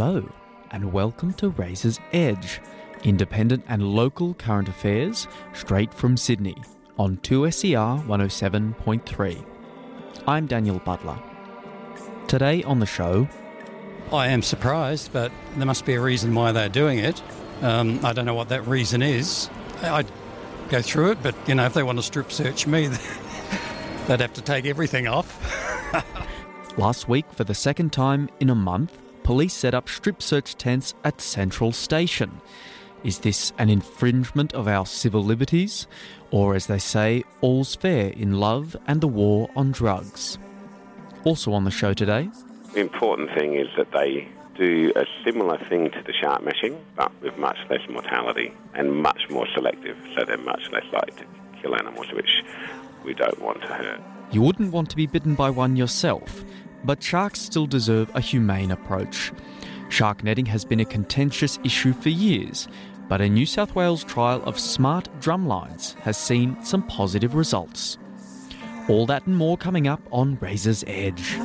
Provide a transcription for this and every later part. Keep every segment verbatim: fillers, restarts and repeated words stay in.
Hello, and welcome to Razor's Edge, independent and local current affairs straight from Sydney on two S E R one oh seven point three. I'm Daniel Butler. Today on the show... I am surprised, but there must be a reason why they're doing it. Um, I don't know what that reason is. I'd go through it, but, you know, if they want to strip search me, they'd have to take everything off. Last week, for the second time in a month, police set up strip search tents at Central Station. Is this an infringement of our civil liberties? Or, as they say, all's fair in love and the war on drugs? Also on the show today... The important thing is that they do a similar thing to the shark meshing, but with much less mortality and much more selective, so they're much less likely to kill animals which we don't want to hurt. You wouldn't want to be bitten by one yourself, but sharks still deserve a humane approach. Shark netting has been a contentious issue for years, but a New South Wales trial of smart drumlines has seen some positive results. All that and more coming up on Razor's Edge.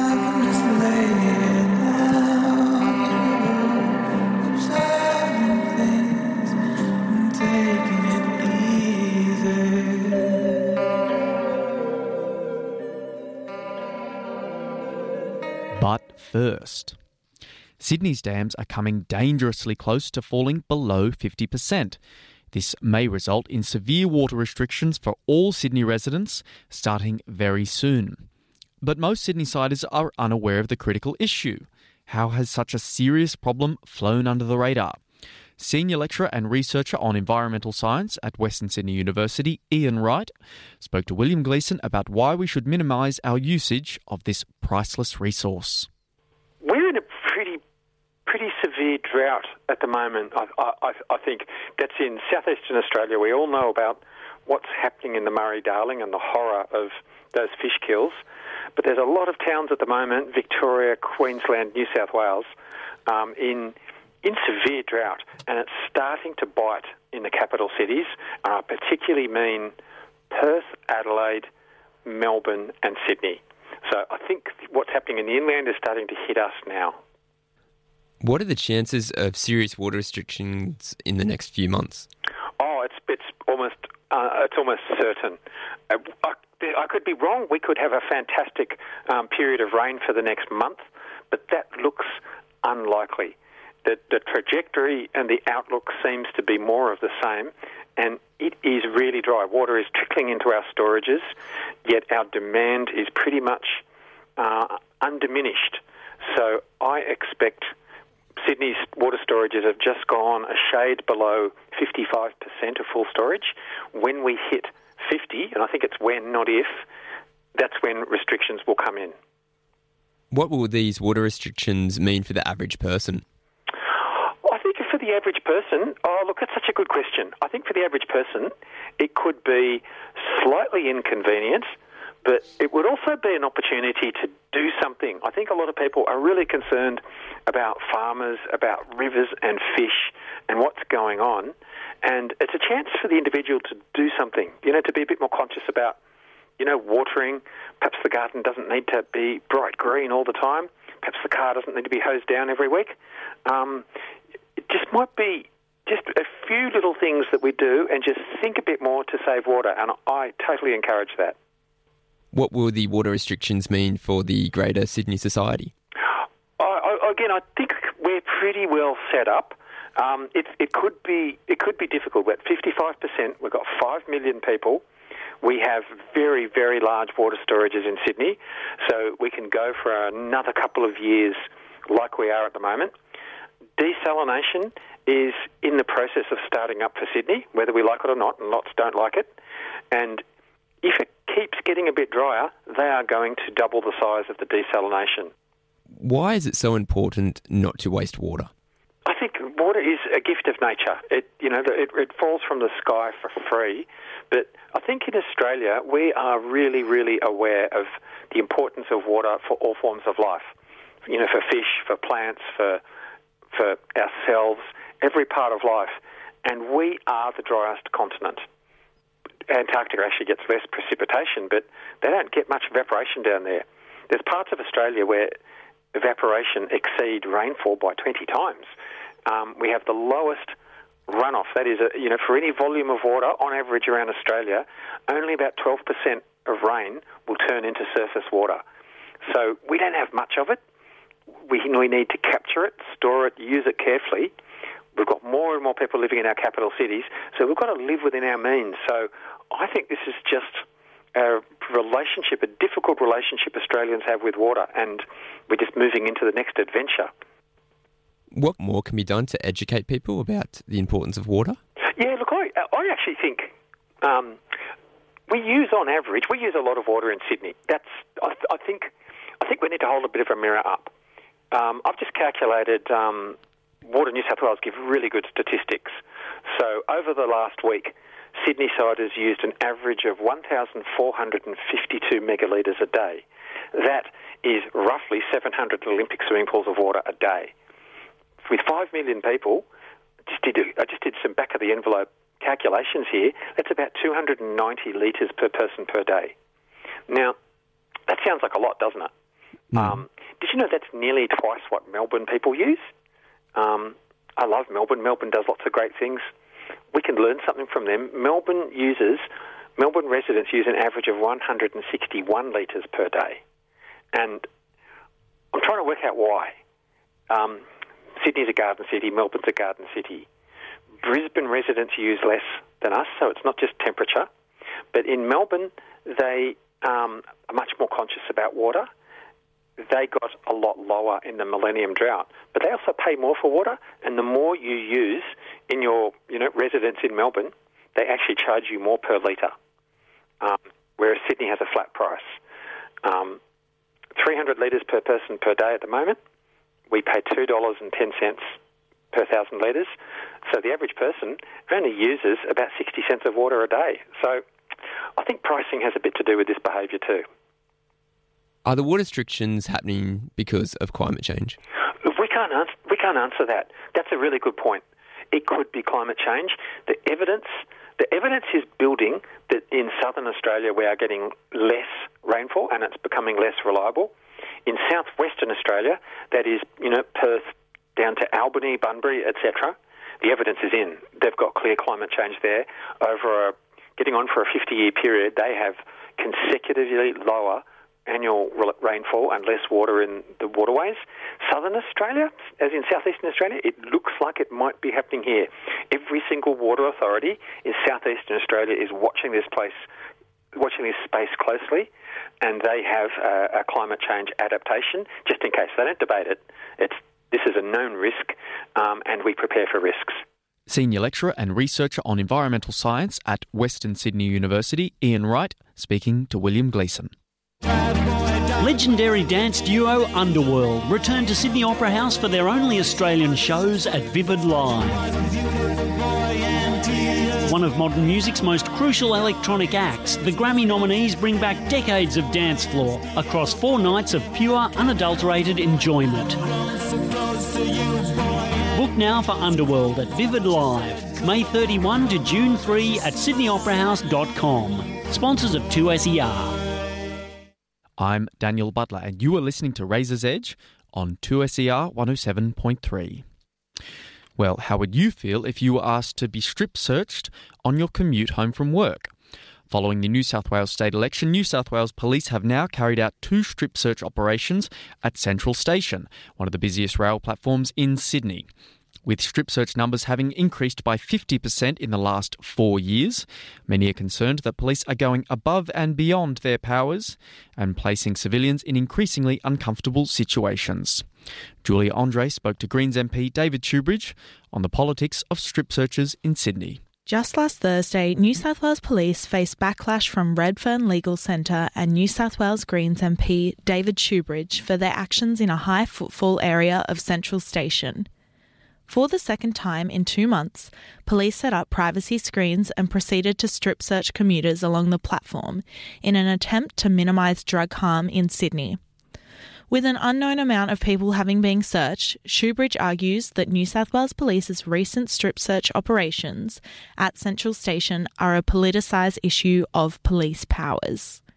But first, Sydney's dams are coming dangerously close to falling below fifty percent. This may result in severe water restrictions for all Sydney residents starting very soon. But most Sydneysiders are unaware of the critical issue. How has such a serious problem flown under the radar? Senior lecturer and researcher on environmental science at Western Sydney University, Ian Wright, spoke to William Gleeson about why we should minimise our usage of this priceless resource. We're in a pretty pretty severe drought at the moment. I, I, I think that's in southeastern Australia. We all know about what's happening in the Murray-Darling and the horror of those fish kills. But there's a lot of towns at the moment, Victoria, Queensland, New South Wales, um, in in severe drought, and it's starting to bite in the capital cities. And I particularly mean Perth, Adelaide, Melbourne and Sydney. So I think what's happening in the inland is starting to hit us now. What are the chances of serious water restrictions in the next few months? Oh, it's it's almost uh, it's almost certain. Uh, I, I could be wrong. We could have a fantastic um, period of rain for the next month, but that looks unlikely. The, the trajectory and the outlook seems to be more of the same, and it is really dry. Water is trickling into our storages, yet our demand is pretty much uh, undiminished. So I expect Sydney's water storages have just gone a shade below fifty-five percent of full storage. When we hit fifty, and I think it's when, not if, that's when restrictions will come in. What will these water restrictions mean for the average person? I think for the average person, oh, look, that's such a good question. I think for the average person, it could be slightly inconvenient, but it would also be an opportunity to do something. I think a lot of people are really concerned about farmers, about rivers and fish and what's going on. And it's a chance for the individual to do something, you know, to be a bit more conscious about, you know, watering. Perhaps the garden doesn't need to be bright green all the time. Perhaps the car doesn't need to be hosed down every week. Um, it just might be just a few little things that we do and just think a bit more to save water. And I totally encourage that. What will the water restrictions mean for the greater Sydney society? I, I, again, I think we're pretty well set up. Um, it, it could be it could be difficult. We're at fifty-five percent. We've got five million people. We have very, very large water storages in Sydney, so we can go for another couple of years like we are at the moment. Desalination is in the process of starting up for Sydney, whether we like it or not, and lots don't like it. And if it keeps getting a bit drier, they are going to double the size of the desalination. Why is it so important not to waste water? I think water is a gift of nature. It, you know, it, it falls from the sky for free. But I think in Australia we are really, really aware of the importance of water for all forms of life. You know, for fish, for plants, for for ourselves, every part of life. And we are the driest continent. Antarctica actually gets less precipitation, but they don't get much evaporation down there. There's parts of Australia where evaporation exceed rainfall by twenty times. Um, we have the lowest runoff. That is, a, you know, for any volume of water, on average around Australia, only about twelve percent of rain will turn into surface water. So we don't have much of it. We, we need to capture it, store it, use it carefully. We've got more and more people living in our capital cities, so we've got to live within our means. So I think this is just a relationship, a difficult relationship Australians have with water, and we're just moving into the next adventure. What more can be done to educate people about the importance of water? Yeah, look, I, I actually think um, we use, on average, we use a lot of water in Sydney. That's, I, I think, I think we need to hold a bit of a mirror up. Um, I've just calculated. Um, Water New South Wales give really good statistics. So over the last week, Sydney siders used an average of one thousand four hundred fifty-two megalitres a day. That is roughly seven hundred Olympic swimming pools of water a day. With five million people, just did, I just did some back-of-the-envelope calculations here. That's about two hundred ninety litres per person per day. Now, that sounds like a lot, doesn't it? Mm. Um, did you know that's nearly twice what Melbourne people use? Um, I love Melbourne. Melbourne does lots of great things. We can learn something from them. Melbourne users, Melbourne residents use an average of one hundred sixty-one litres per day. And I'm trying to work out why. Um, Sydney's a garden city, Melbourne's a garden city. Brisbane residents use less than us, so it's not just temperature. But in Melbourne, they um, are much more conscious about water. They got a lot lower in the Millennium Drought, but they also pay more for water, and the more you use in your you know residence in Melbourne, they actually charge you more per litre, um, whereas Sydney has a flat price. Um, three hundred litres per person per day at the moment. We pay two dollars and ten cents per thousand litres, so the average person only uses about sixty cents of water a day. So I think pricing has a bit to do with this behaviour too. Are the water restrictions happening because of climate change? We can't answer, we can't answer that. That's a really good point. It could be climate change. The evidence, the evidence is building that in southern Australia we are getting less rainfall and it's becoming less reliable. In southwestern Australia, that is, you know, Perth down to Albany, Bunbury, et cetera, the evidence is in. They've got clear climate change there. Over a, getting on for a fifty-year period, they have consecutively lower annual rainfall and less water in the waterways. Southern Australia, as in southeastern Australia, it looks like it might be happening here. Every single water authority in southeastern Australia is watching this place, watching this space closely, and they have a, a climate change adaptation, just in case. They don't debate it. It's, this is a known risk, um, and we prepare for risks. Senior lecturer and researcher on environmental science at Western Sydney University, Ian Wright, speaking to William Gleeson. Legendary dance duo Underworld return to Sydney Opera House for their only Australian shows at Vivid Live. One of modern music's most crucial electronic acts, the Grammy nominees bring back decades of dance floor across four nights of pure, unadulterated enjoyment. Book now for Underworld at Vivid Live, May thirty-first to June third at sydney opera house dot com. Sponsors of two S E R. I'm Daniel Butler, and you are listening to Razor's Edge on two S E R one oh seven point three. Well, how would you feel if you were asked to be strip searched on your commute home from work? Following the New South Wales state election, New South Wales Police have now carried out two strip search operations at Central Station, one of the busiest rail platforms in Sydney. With strip search numbers having increased by fifty percent in the last four years, many are concerned that police are going above and beyond their powers and placing civilians in increasingly uncomfortable situations. Julia Andre spoke to Greens M P David Shoebridge on the politics of strip searches in Sydney. Just last Thursday, New South Wales Police faced backlash from Redfern Legal Centre and New South Wales Greens M P David Shoebridge for their actions in a high footfall area of Central Station. For the second time in two months, police set up privacy screens and proceeded to strip search commuters along the platform in an attempt to minimise drug harm in Sydney. With an unknown amount of people having been searched, Shoebridge argues that New South Wales Police's recent strip search operations at Central Station are a politicised issue of police powers.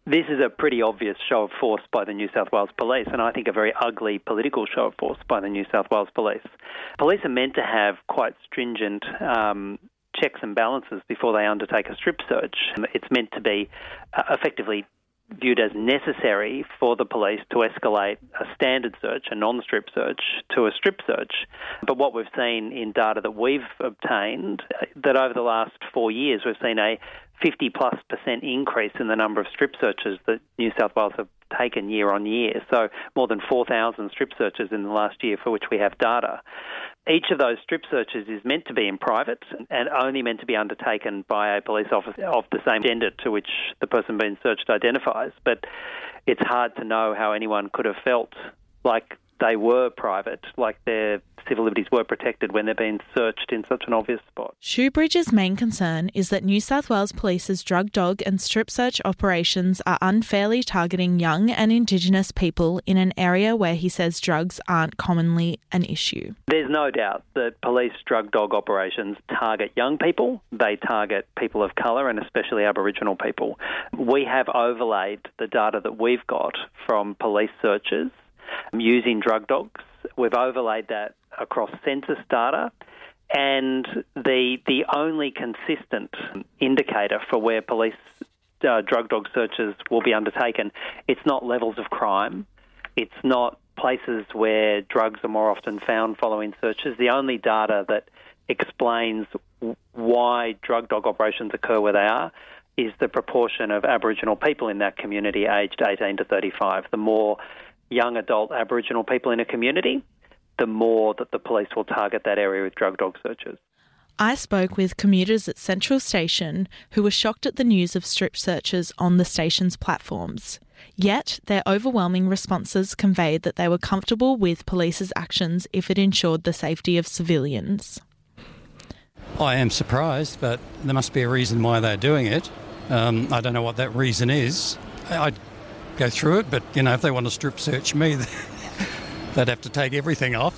This is a pretty obvious show of force by the New South Wales Police, and I think a very ugly political show of force by the New South Wales Police. Police are meant to have quite stringent um, checks and balances before they undertake a strip search. It's meant to be uh, effectively viewed as necessary for the police to escalate a standard search, a non-strip search, to a strip search. But what we've seen in data that we've obtained, that over the last four years we've seen a fifty plus percent increase in the number of strip searches that New South Wales have taken year on year. So more than four thousand strip searches in the last year for which we have data. Each of those strip searches is meant to be in private and only meant to be undertaken by a police officer of the same gender to which the person being searched identifies. But it's hard to know how anyone could have felt like they were private, like their civil liberties were protected when they're being searched in such an obvious spot. Shoebridge's main concern is that New South Wales Police's drug dog and strip search operations are unfairly targeting young and Indigenous people in an area where he says drugs aren't commonly an issue. There's no doubt that police drug dog operations target young people. They target people of colour and especially Aboriginal people. We have overlaid the data that we've got from police searches using drug dogs. We've overlaid that across census data, and the the only consistent indicator for where police uh, drug dog searches will be undertaken, it's not levels of crime, it's not places where drugs are more often found following searches. The only data that explains why drug dog operations occur where they are is the proportion of Aboriginal people in that community aged eighteen to thirty-five. The more young adult Aboriginal people in a community, the more that the police will target that area with drug dog searches. I spoke with commuters at Central Station who were shocked at the news of strip searches on the station's platforms. Yet, their overwhelming responses conveyed that they were comfortable with police's actions if it ensured the safety of civilians. I am surprised, but there must be a reason why they're doing it. Um, I don't know what that reason is. I'd go through it, but, you know, if they want to strip search me, they'd have to take everything off.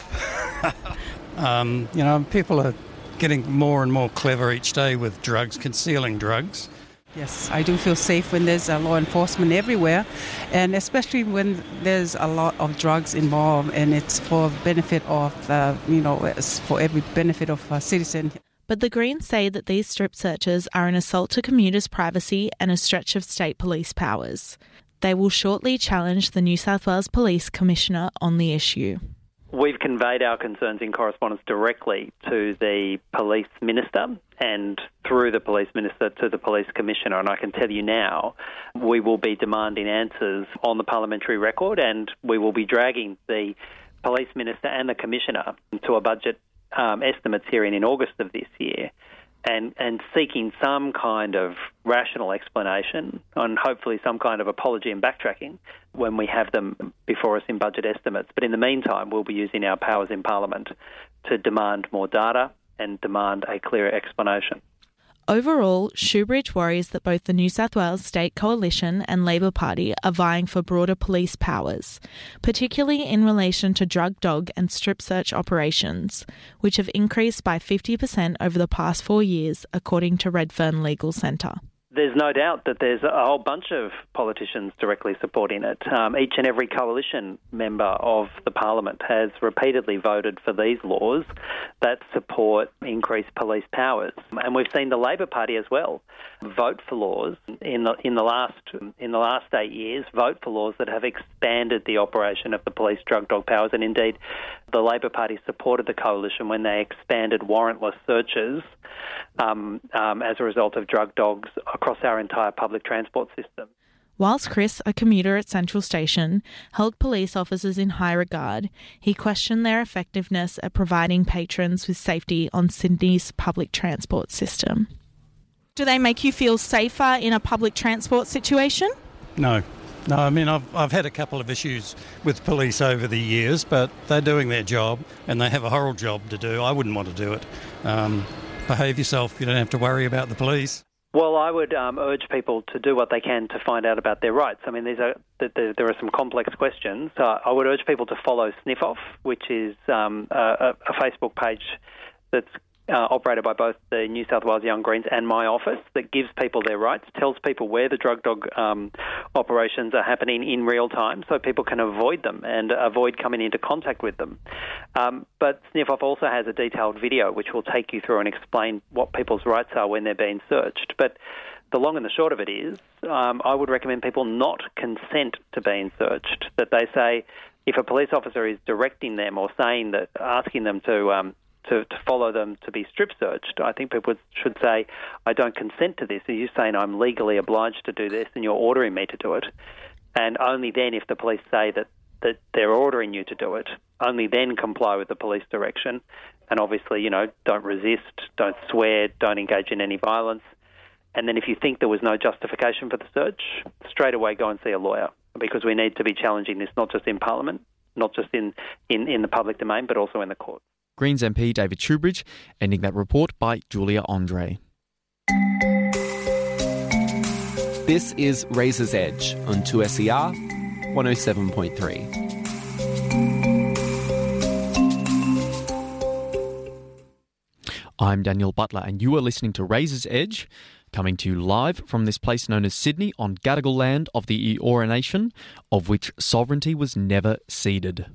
um, you know, people are getting more and more clever each day with drugs, concealing drugs. Yes, I do feel safe when there's uh, law enforcement everywhere, and especially when there's a lot of drugs involved, and it's for the benefit of, uh, you know, it's for every benefit of a citizen. But the Greens say that these strip searches are an assault to commuters' privacy and a stretch of state police powers. They will shortly challenge the New South Wales Police Commissioner on the issue. We've conveyed our concerns in correspondence directly to the Police Minister and through the Police Minister to the Police Commissioner, and I can tell you now we will be demanding answers on the parliamentary record, and we will be dragging the Police Minister and the Commissioner to a budget um, estimates hearing in August of this year, and, and seeking some kind of rational explanation and hopefully some kind of apology and backtracking when we have them before us in budget estimates. But in the meantime, we'll be using our powers in Parliament to demand more data and demand a clearer explanation. Overall, Shoebridge worries that both the New South Wales State Coalition and Labor Party are vying for broader police powers, particularly in relation to drug dog and strip search operations, which have increased by fifty percent over the past four years, according to Redfern Legal Centre. There's no doubt that there's a whole bunch of politicians directly supporting it. Um, each and every coalition member of the Parliament has repeatedly voted for these laws that support increased police powers. And we've seen the Labor Party as well vote for laws in the in the last in the last eight years, vote for laws that have expanded the operation of the police drug dog powers. And indeed, the Labor Party supported the coalition when they expanded warrantless searches um, um, as a result of drug dogs across our entire public transport system. Whilst Chris, a commuter at Central Station, held police officers in high regard, he questioned their effectiveness at providing patrons with safety on Sydney's public transport system. Do they make you feel safer in a public transport situation? No. No, I mean, I've I've had a couple of issues with police over the years, but they're doing their job and they have a horrible job to do. I wouldn't want to do it. Um, behave yourself. You don't have to worry about the police. Well, I would um, urge people to do what they can to find out about their rights. I mean, these are, there, there are some complex questions. Uh, I would urge people to follow Sniff Off, which is um, a, a Facebook page that's uh, operated by both the New South Wales Young Greens and my office that gives people their rights, tells people where the drug dog um, operations are happening in real time so people can avoid them and avoid coming into contact with them. Um, but Sniff Off also has a detailed video which will take you through and explain what people's rights are when they're being searched. But the long and the short of it is, um, I would recommend people not consent to being searched, that they say if a police officer is directing them or saying that, asking them to, um, to, to follow them to be strip searched, I think people should say, I don't consent to this. Are you saying I'm legally obliged to do this and you're ordering me to do it? And only then, if the police say that, that they're ordering you to do it, only then comply with the police direction. And obviously, you know, don't resist, don't swear, don't engage in any violence. And then if you think there was no justification for the search, straight away go and see a lawyer, because we need to be challenging this not just in Parliament, not just in, in, in the public domain, but also in the court. Greens M P David Shoebridge, ending that report by Julia Andre. This is Razor's Edge on two S E R one oh seven point three. I'm Daniel Butler and you are listening to Razor's Edge, coming to you live from this place known as Sydney on Gadigal land of the Eora Nation, of which sovereignty was never ceded.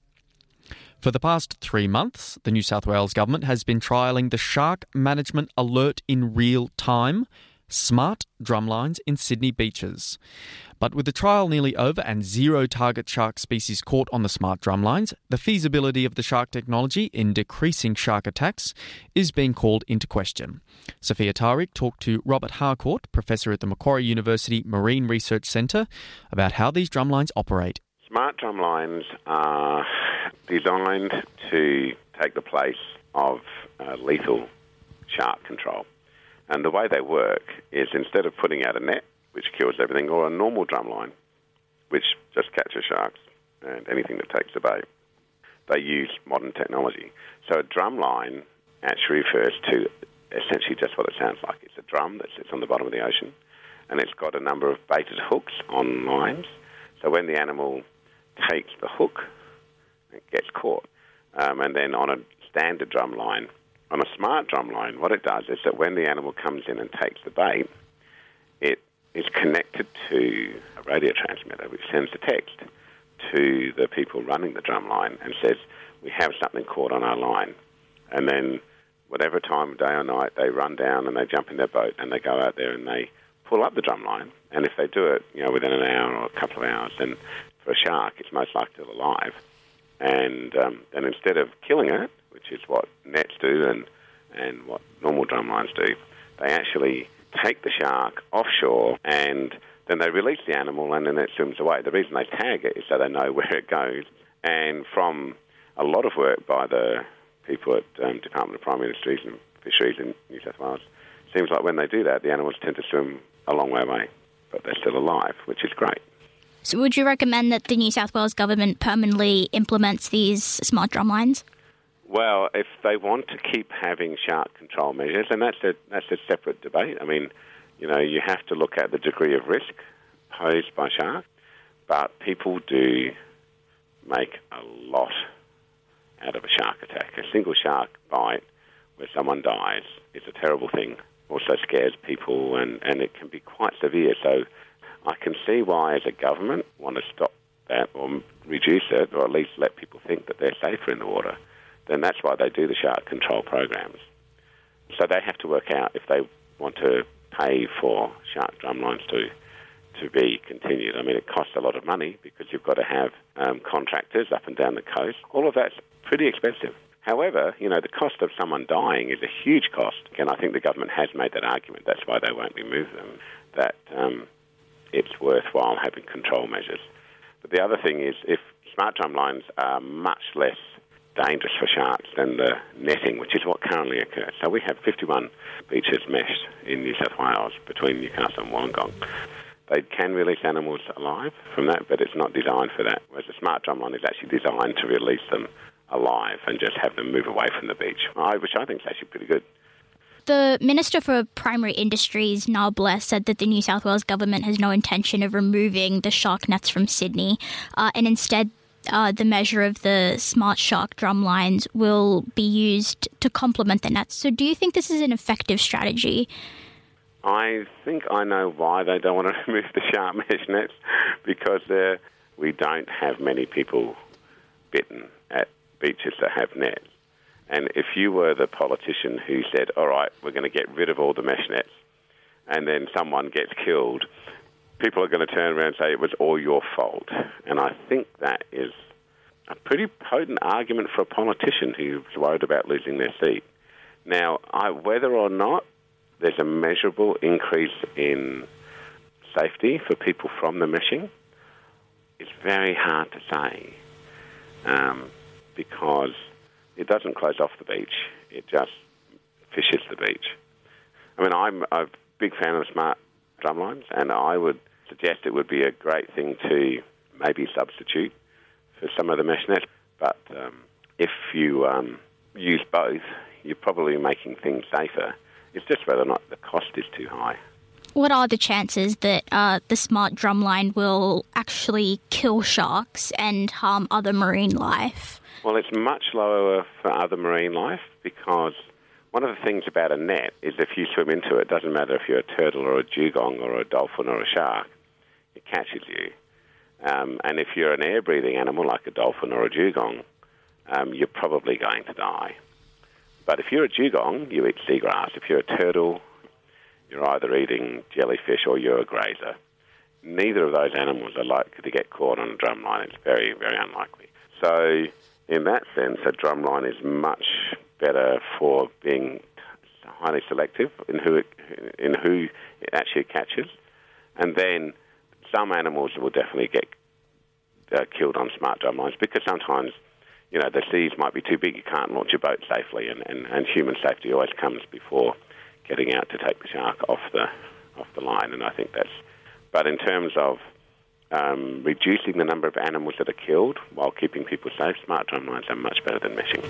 For the past three months, the New South Wales Government has been trialling the Shark Management Alert in Real Time, SMART drumlines in Sydney beaches. But with the trial nearly over and zero target shark species caught on the SMART drumlines, the feasibility of the shark technology in decreasing shark attacks is being called into question. Sophia Tariq talked to Robert Harcourt, Professor at the Macquarie University Marine Research Centre, about how these drumlines operate. SMART drumlines are designed to take the place of uh, lethal shark control. And the way they work is, instead of putting out a net, which kills everything, or a normal drumline, which just catches sharks and anything that takes the bait, they use modern technology. So a drumline actually refers to essentially just what it sounds like. It's a drum that sits on the bottom of the ocean, and it's got a number of baited hooks on lines. So when the animal takes the hook, it gets caught. Um, and then on a standard drumline, on a SMART drumline, what it does is that when the animal comes in and takes the bait, it is connected to a radio transmitter which sends a text to the people running the drumline and says, we have something caught on our line. And then whatever time of day or night, they run down and they jump in their boat and they go out there and they pull up the drumline. And if they do it, you know, within an hour or a couple of hours, then for a shark, it's most likely still alive. And um, and instead of killing it, which is what nets do and, and what normal drumlines do, they actually take the shark offshore and then they release the animal and then it swims away. The reason they tag it is so they know where it goes. And from a lot of work by the people at um, Department of Primary Industries and Fisheries in New South Wales, it seems like when they do that, the animals tend to swim a long way away, but they're still alive, which is great. So would you recommend that the New South Wales Government permanently implements these SMART drumlines? Well, if they want to keep having shark control measures, and that's a, that's a separate debate. I mean, you know, you have to look at the degree of risk posed by sharks, but people do make a lot out of a shark attack. A single shark bite where someone dies is a terrible thing. Also scares people, and, and it can be quite severe. So I can see why, as a government, want to stop that or reduce it, or at least let people think that they're safer in the water. Then that's why they do the shark control programs. So they have to work out if they want to pay for shark drumlines to to be continued. I mean, it costs a lot of money because you've got to have um, contractors up and down the coast. All of that's pretty expensive. However, you know, the cost of someone dying is a huge cost. And I think the government has made that argument. That's why they won't remove them, that um, it's worthwhile having control measures. But the other thing is, if SMART drumlines are much less dangerous for sharks than the netting, which is what currently occurs. So we have fifty-one beaches meshed in New South Wales between Newcastle and Wollongong. They can release animals alive from that, but it's not designed for that, whereas the SMART drumline is actually designed to release them alive and just have them move away from the beach, which I think is actually pretty good. The Minister for Primary Industries, Niall Bless, said that the New South Wales Government has no intention of removing the shark nets from Sydney uh, and instead uh, the measure of the Smart Shark drumlines will be used to complement the nets. So do you think this is an effective strategy? I think I know why they don't want to remove the shark mesh nets, because there we don't have many people bitten at beaches that have nets. And if you were the politician who said, all right, we're going to get rid of all the mesh nets, and then someone gets killed, people are going to turn around and say it was all your fault. And I think that is a pretty potent argument for a politician who's worried about losing their seat. Now, I, whether or not there's a measurable increase in safety for people from the meshing, it's very hard to say, um, because it doesn't close off the beach. It just fishes the beach. I mean, I'm a big fan of smart drumlines, and I would suggest it would be a great thing to maybe substitute for some of the mesh nets. But um, if you um, use both, you're probably making things safer. It's just whether or not the cost is too high. What are the chances that uh, the smart drumline will actually kill sharks and harm other marine life? Well, it's much lower for other marine life, because one of the things about a net is if you swim into it, it doesn't matter if you're a turtle or a dugong or a dolphin or a shark, it catches you. Um, and if you're an air-breathing animal like a dolphin or a dugong, um, you're probably going to die. But if you're a dugong, you eat seagrass. If you're a turtle, you're either eating jellyfish or you're a grazer. Neither of those animals are likely to get caught on a drumline. It's very, very unlikely. So in that sense, a drumline is much better for being highly selective in who it, in who it actually catches. And then some animals will definitely get uh, killed on smart drumlines, because sometimes, you know, the seas might be too big, you can't launch your boat safely, and, and, and human safety always comes before getting out to take the shark off the off the line. And I think that's... But in terms of um, reducing the number of animals that are killed while keeping people safe, smart drumlines are much better than meshing.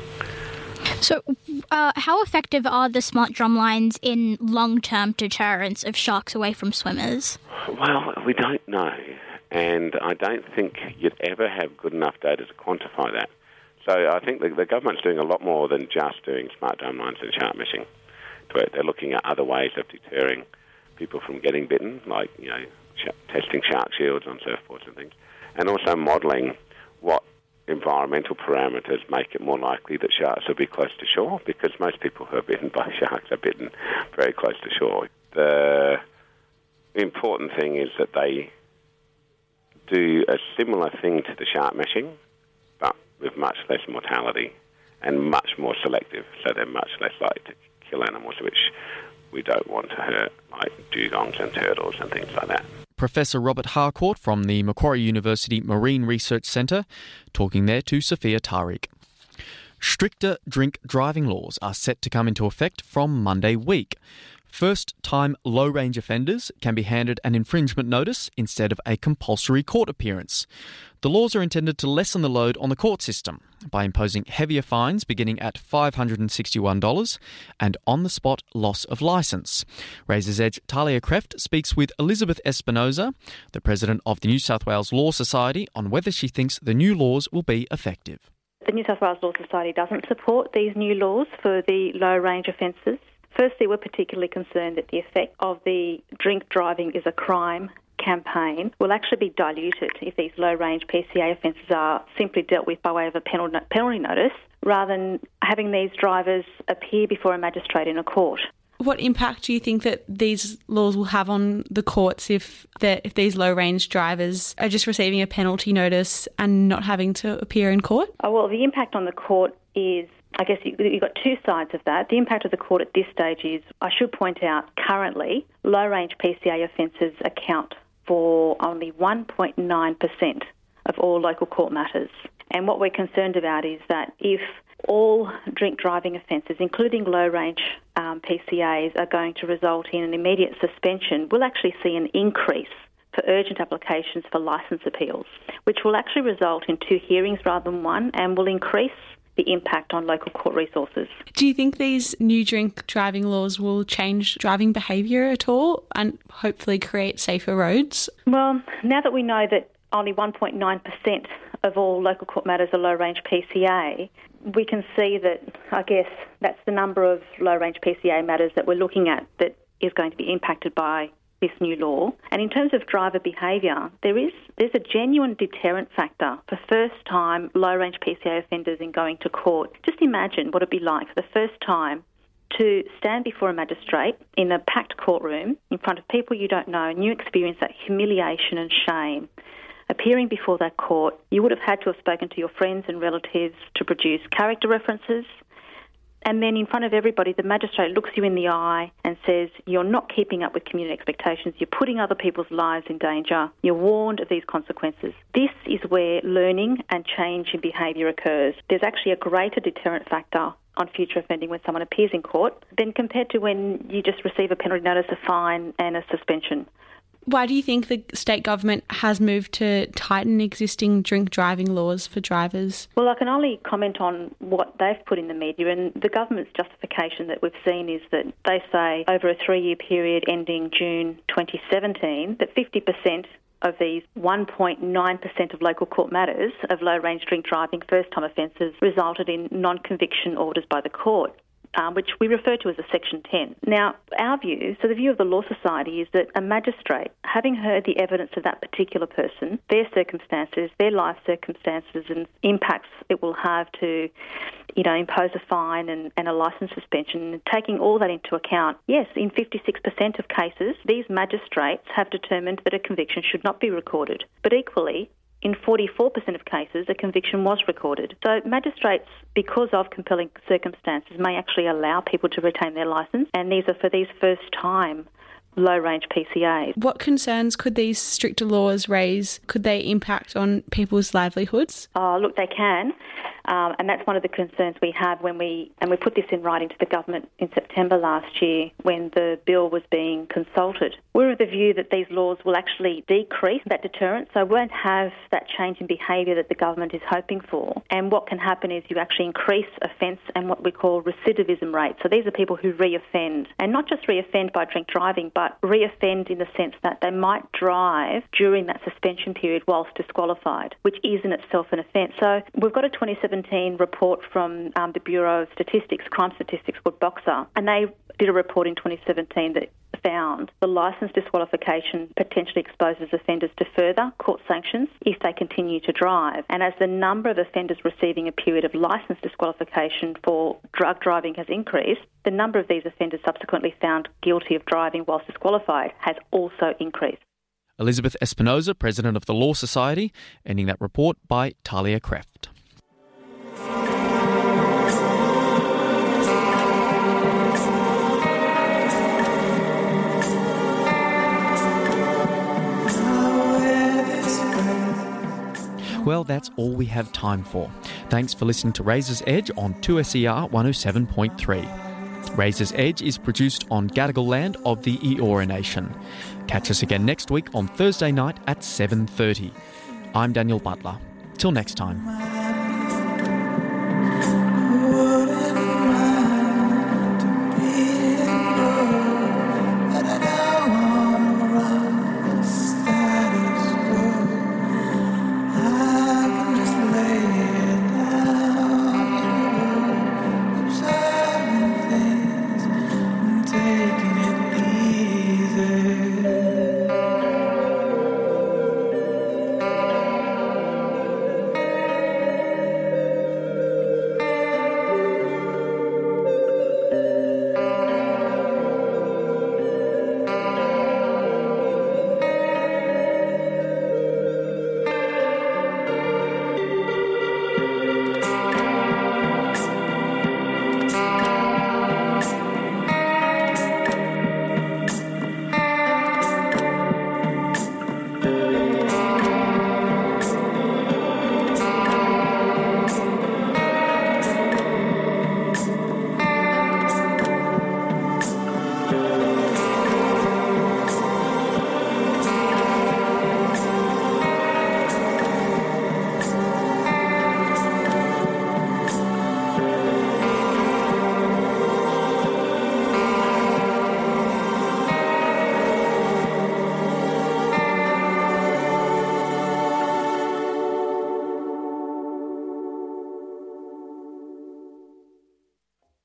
So uh, how effective are the smart drumlines in long-term deterrence of sharks away from swimmers? Well, we don't know, and I don't think you'd ever have good enough data to quantify that. So I think the, the government's doing a lot more than just doing smart drumlines and shark meshing. They're looking at other ways of deterring people from getting bitten, like, you know, sh- testing shark shields on surfboards and things, and also modelling what environmental parameters make it more likely that sharks will be close to shore, because most people who are bitten by sharks are bitten very close to shore. The important thing is that they do a similar thing to the shark meshing, but with much less mortality and much more selective, so they're much less likely to kill animals which we don't want to hurt, like dugongs and turtles and things like that. Professor Robert Harcourt from the Macquarie University Marine Research Centre, talking there to Sophia Tariq. Stricter drink driving laws are set to come into effect from Monday week. First-time low-range offenders can be handed an infringement notice instead of a compulsory court appearance. The laws are intended to lessen the load on the court system by imposing heavier fines beginning at five hundred sixty-one dollars and on-the-spot loss of licence. Razor's Edge Talia Kreft speaks with Elizabeth Espinoza, the president of the New South Wales Law Society, on whether she thinks the new laws will be effective. The New South Wales Law Society doesn't support these new laws for the low-range offences. Firstly, we're particularly concerned that the effect of the drink driving is a crime campaign will actually be diluted if these low-range P C A offences are simply dealt with by way of a penalty notice, rather than having these drivers appear before a magistrate in a court. What impact do you think that these laws will have on the courts if if these low-range drivers are just receiving a penalty notice and not having to appear in court? Oh, well, the impact on the court is, I guess you've got two sides of that. The impact of the court at this stage is, I should point out, currently, low-range P C A offences account for only one point nine percent of all local court matters. And what we're concerned about is that if all drink driving offences, including low-range um, P C As, are going to result in an immediate suspension, we'll actually see an increase for urgent applications for licence appeals, which will actually result in two hearings rather than one, and will increase the impact on local court resources. Do you think these new drink driving laws will change driving behaviour at all and hopefully create safer roads? Well, now that we know that only one point nine percent of all local court matters are low-range P C A, we can see that, I guess, that's the number of low-range P C A matters that we're looking at that is going to be impacted by this new law. And in terms of driver behaviour, there is there's a genuine deterrent factor for first-time low-range P C A offenders in going to court. Just imagine what it'd be like for the first time to stand before a magistrate in a packed courtroom in front of people you don't know, and you experience that humiliation and shame. Appearing before that court, you would have had to have spoken to your friends and relatives to produce character references, and then in front of everybody, the magistrate looks you in the eye and says, you're not keeping up with community expectations, you're putting other people's lives in danger, you're warned of these consequences. This is where learning and change in behaviour occurs. There's actually a greater deterrent factor on future offending when someone appears in court than compared to when you just receive a penalty notice, a fine and a suspension. Why do you think the state government has moved to tighten existing drink driving laws for drivers? Well, I can only comment on what they've put in the media, and the government's justification that we've seen is that they say over a three-year period ending June twenty seventeen that fifty percent of these one point nine percent of local court matters of low-range drink driving first-time offences resulted in non-conviction orders by the court, um, which we refer to as a Section ten. Now, our view, so the view of the Law Society, is that a magistrate, having heard the evidence of that particular person, their circumstances, their life circumstances and impacts it will have to, you know, impose a fine and, and a licence suspension, and taking all that into account, yes, in fifty-six percent of cases, these magistrates have determined that a conviction should not be recorded. But equally, in forty-four percent of cases, a conviction was recorded. So magistrates, because of compelling circumstances, may actually allow people to retain their licence, and these are for these first-time low-range P C As. What concerns could these stricter laws raise? Could they impact on people's livelihoods? Oh, look, they can. Um, and that's one of the concerns we have when we, and we put this in writing to the government in September last year when the bill was being consulted. We're of the view that these laws will actually decrease that deterrent, so won't have that change in behaviour that the government is hoping for. And what can happen is you actually increase offence and what we call recidivism rates. So these are people who re-offend, and not just re-offend by drink driving, but re-offend in the sense that they might drive during that suspension period whilst disqualified, which is in itself an offence. So we've got a twenty seventeen report from um, the Bureau of Statistics, Crime Statistics called BOXer, and they did a report in twenty seventeen that found the licence disqualification potentially exposes offenders to further court sanctions if they continue to drive. And as the number of offenders receiving a period of licence disqualification for drug driving has increased, the number of these offenders subsequently found guilty of driving whilst disqualified has also increased. Elizabeth Espinosa, President of the Law Society, ending that report by Talia Kreft. Well, that's all we have time for. Thanks for listening to Razor's Edge on two S E R one oh seven point three. Razor's Edge is produced on Gadigal land of the Eora Nation. Catch us again next week on Thursday night at seven thirty. I'm Daniel Butler. Till next time.